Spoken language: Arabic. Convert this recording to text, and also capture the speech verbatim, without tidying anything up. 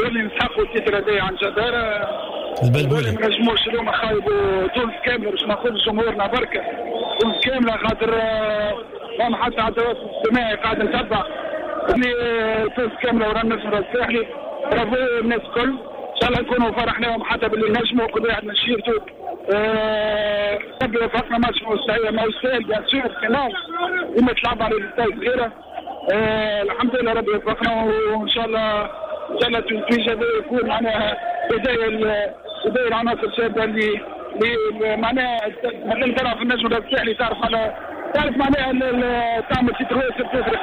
اللي نسحقوا التتر هذايا عن جدارة. البلبولة ما نجموش اليوم نخايبوا تونس كاملة باش ناخذ جمهورنا بركة. تونس كاملة خاطر فما حتى على التواصل الاجتماعي قاعد نتبع اللي تونس كاملة ورا النجم الساحلي. برافو الناس الكل. ان شاء الله نكونوا فرحناهم حتى باللي نجموا كل واحد من شيرته. ربي يوفقنا ماتش مستحيل ما هو سهل بيان سور فينال لما تلعب على الستايل صغيرة. الحمد لله ربي يوفقنا وان شاء الله ان شاء الله التويج هذا يكون معناها بداية بداية العناصر الشابة اللي اللي معناها مثلا تلعب في النجم الساحلي تعرف على تعرف معناها تعمل تيترويس